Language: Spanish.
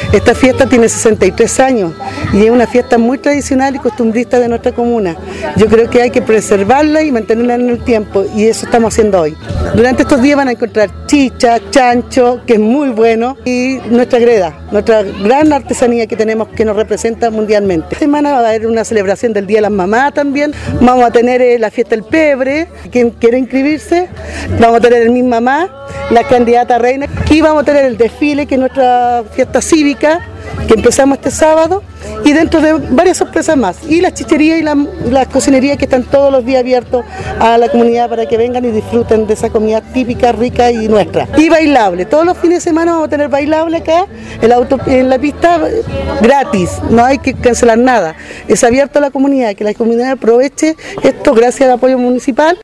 Esta fiesta tiene 63 años y es una fiesta muy tradicional y costumbrista de nuestra comuna. Yo creo que hay que preservarla y mantenerla en el tiempo y eso estamos haciendo hoy. Durante estos días van a encontrar chicha, chancho, que es muy bueno, y nuestra greda, nuestra gran artesanía que tenemos que nos representa mundialmente. Esta semana va a haber una celebración del Día de las Mamás también. Vamos a tener la fiesta del pebre, quien quiera inscribirse. Vamos a tener el Mi Mamá, la candidata a reina, y vamos a tener el desfile, que es nuestra fiesta cívica, que empezamos este sábado, y dentro de varias sorpresas más, y las chicherías y las cocinerías que están todos los días abiertos a la comunidad para que vengan y disfruten de esa comida típica, rica y nuestra. Y bailable, todos los fines de semana vamos a tener bailable acá, en la pista, gratis, no hay que cancelar nada, es abierto a la comunidad, que la comunidad aproveche esto gracias al apoyo municipal.